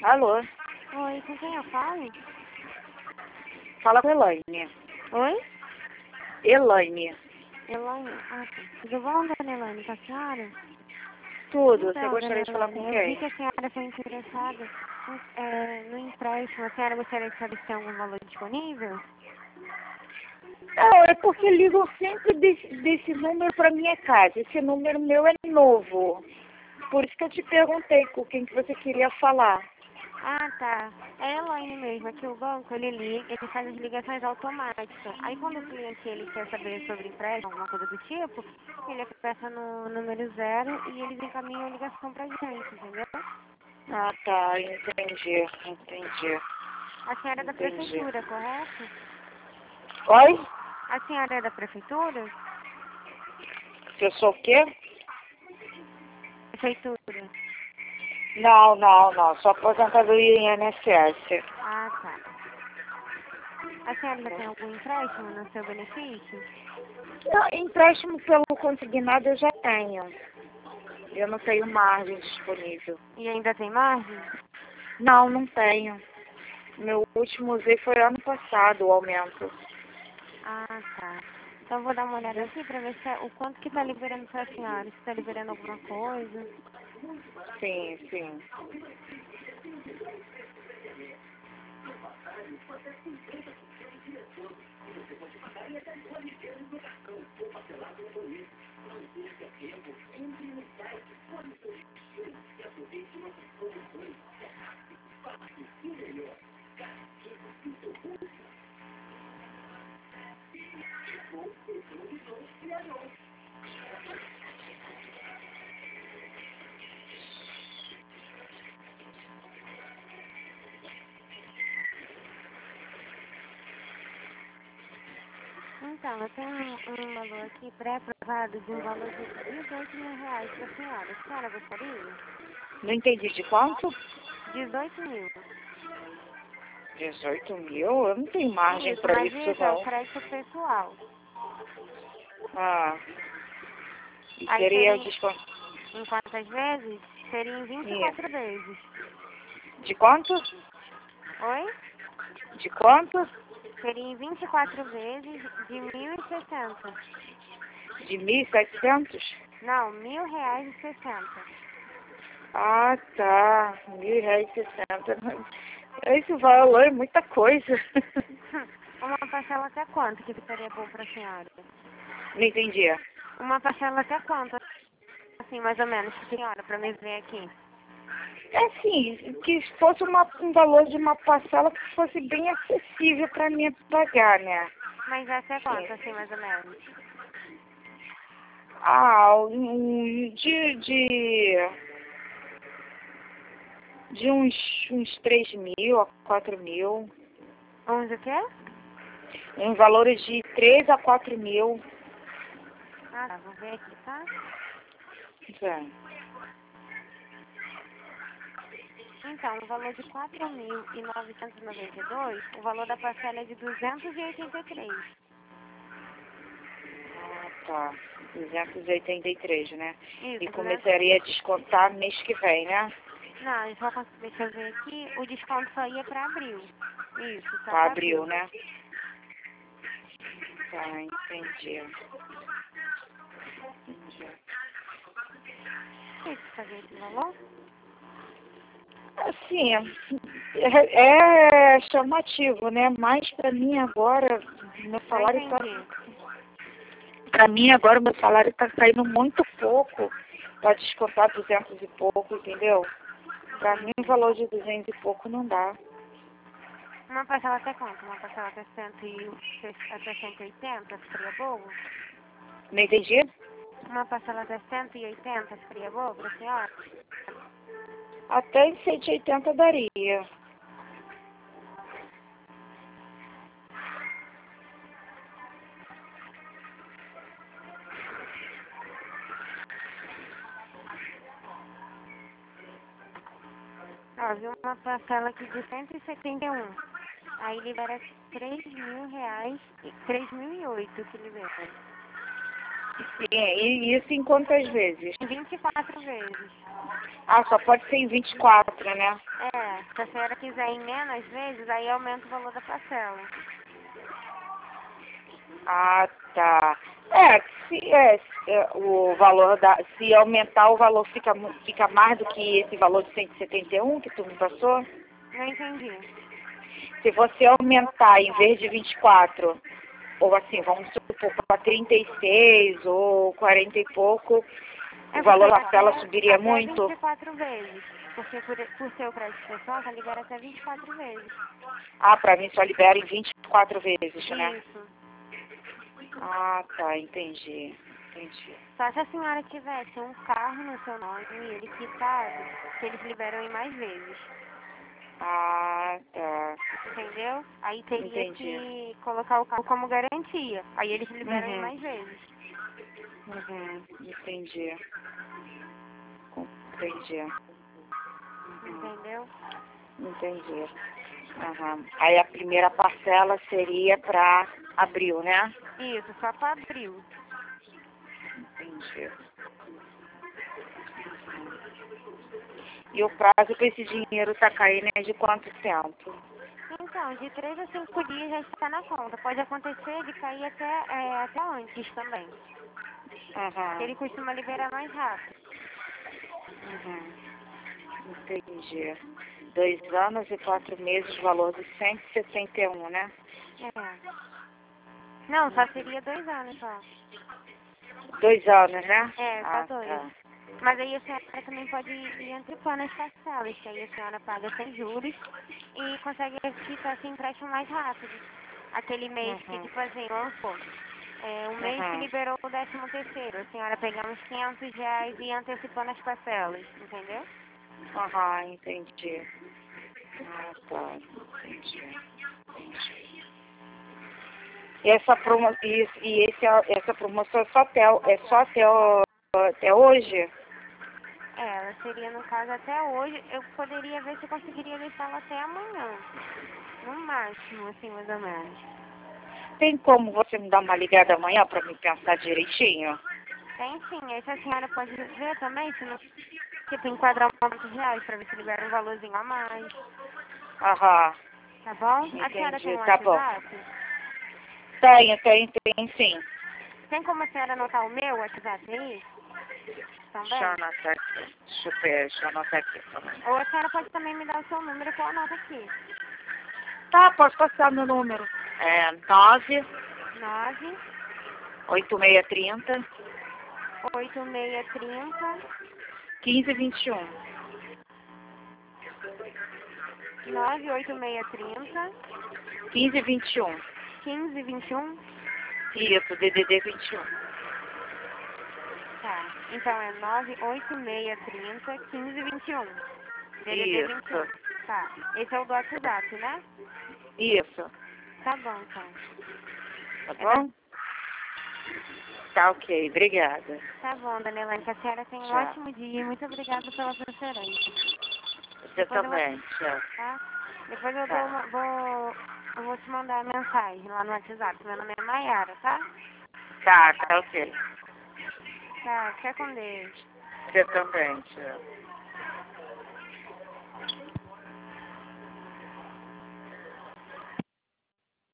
Alô? Oi, com quem eu falo? Fala com a Elaine. Oi? Elaine. Elaine? Ah, tá. Tudo bom, dona Elaine, com a senhora? Tudo. Você Então, gostaria dona de falar com Elaine, eu vi quem? que a senhora foi interessada no empréstimo. A senhora gostaria de saber se tem algum valor disponível? Não, é porque ligam sempre desse número para minha casa. Esse número meu é novo. Por isso que eu te perguntei com quem que você queria falar. Ah, tá. É a Elaine mesmo. Aqui o banco, ele liga, ele faz as ligações automáticas. Aí quando o cliente ele quer saber sobre empréstimo, alguma coisa do tipo, ele aperta no número 0 e eles encaminham a ligação pra gente, entendeu? Ah, tá. Entendi. A senhora é da Entendi. prefeitura, correto? Oi? A senhora é da prefeitura? Eu sou o quê? Prefeitura. Não. Sou aposentadoria em INSS. Ah, tá. A senhora já tem algum empréstimo no seu benefício? Não, empréstimo pelo consignado eu já tenho. Eu não tenho margem disponível. E ainda tem margem? Não tenho. Meu último usei foi ano passado, o aumento. Ah, tá. Então vou dar uma olhada aqui pra ver se o quanto que tá liberando pra senhora. Se tá liberando alguma coisa. Sim. Então, eu tenho um valor aqui pré-aprovado de um valor de R$ 18.000 pra senhora. A senhora gostaria? Não entendi de quanto? 18 mil. 18.000? Eu não tenho margem Isso, para mas isso, isso é o não. crédito pessoal. Ah, e Aí seria o seria desconto. em quantas vezes? Seria em 24 Isso. vezes. De quanto? Oi? De quanto? Seria em 24 vezes de 1.060. De 1.700? Não, R$ 1.060. Ah, tá. R$ 1.060. Esse valor é muita coisa. Uma parcela até quanto que ficaria bom pra senhora? Não entendi. Uma parcela até quanto? Assim, mais ou menos, pra senhora, pra me ver aqui. É assim, que fosse um valor de uma parcela que fosse bem acessível para mim pagar, né? Mas até Sim. quanto, assim, mais ou menos? Ah, de uns 3.000 a 4.000. Uns o quê? Em valores de 3 a 4.000. Ah, tá, vou ver aqui, tá? É. Então, o valor de 4.992, o valor da parcela é de 283. Ah, tá. 283, né? Isso, E 200... começaria a descontar mês que vem, né? Não, deixa eu ver aqui, o desconto só ia pra abril. Isso, só Para pra abril, abril. né? Tá, entendi. Isso, fazer esse valor? Assim, é chamativo, né? Mas para mim agora, meu Não salário tá. entendi. Para mim agora meu salário tá saindo muito pouco para descontar 200 e pouco, entendeu? Para mim o Entendi. valor de 200 e pouco não dá. Uma parcela até quanto? Uma parcela até, até 180, ficaria boa? Não entendi? Uma parcela até 180 ficaria boa pra senhora? Até em 180 daria. Ó, viu uma parcela aqui de 171. Aí libera R$ 3.000, 3.008 que libera. E isso em quantas vezes? 24 vezes. Ah, só pode ser em 24, né? É, se a senhora quiser em menos vezes, aí aumenta o valor da parcela. Ah, tá. O valor se aumentar o valor fica mais do que esse valor de 171 que tu me passou? Não entendi. Se você aumentar em vez de 24, ou assim, vamos supor, para 36 ou 40 e pouco, o valor da parcela subiria até muito? 24 vezes. Porque por ser o crédito pessoal, tá libera até 24 vezes. Ah, para mim só libera em 24 vezes, né? Isso. Ah, tá, entendi. Entendi. Só se a senhora tivesse um carro no seu nome e ele quitado, que eles liberam em mais vezes. Ah, tá. Entendeu? Aí teria Entendi. que colocar o carro como garantia. Aí eles liberam em Uhum. mais vezes. Uhum. Entendi. Entendi. Entendeu? Entendi. Uhum. Aí a primeira parcela seria para abril, né? Isso, só para abril. Entendi. E o prazo para esse dinheiro tá caindo é de quanto tempo? Então, de 3 a 5 dias já está na conta. Pode acontecer de cair até antes também. Ele Uhum. costuma liberar mais rápido. Uhum. Entendi. 2 anos e 4 meses, valor de 171, né? É. Não, só seria 2 anos só. 2 anos, né? É, só Ah, 2. tá. Mas aí a senhora também pode ir antecipando as parcelas, que aí a senhora paga sem juros e consegue quitar esse empréstimo mais rápido. Aquele mês que, Uhum. tipo assim, vamos supor, um mês que Uhum. liberou o 13º, a senhora pegar uns R$ 500 e ir antecipando as parcelas, entendeu? Aham, entendi. Ah, tá. Entendi. Entendi. E essa promoção é só até hoje? Ela seria, no caso, até hoje. Eu poderia ver se eu conseguiria deixá-la até amanhã. No máximo, assim, mais ou menos. Tem como você me dar uma ligada amanhã para me pensar direitinho? Tem sim. Aí se a senhora pode ver também, se não, tipo, enquadrar um monte de reais pra ver se libera um valorzinho a mais. Aham, Tá bom? A senhora tem entendi. um Tá bom. WhatsApp? Tenho sim. Tem como a senhora anotar o meu WhatsApp aí? Deixa eu Também? anotar aqui. Deixa eu anotar aqui também. Ou a senhora pode também me dar o seu número que eu anoto aqui. Tá, posso passar meu número. É 9 9 8630 8630 1521. 98630 1521. 1521. Isso, DDD 21. Tá. Então é 98630 1521. DDD Isso. 21. Tá. Esse é o do WhatsApp, né? Isso. Tá bom, então. Tá É da... bom? Tá ok. Obrigada. Tá bom, dona Elaine, que a senhora tenha um Tchau. ótimo dia e muito obrigada pela preferência. Você Depois eu vou, também. Tchau. tá? Depois eu Tá. eu vou te mandar a mensagem lá no WhatsApp. Meu nome é Mayara, tá? Tá ok. Tá, fica com Deus. Você também. Tchau.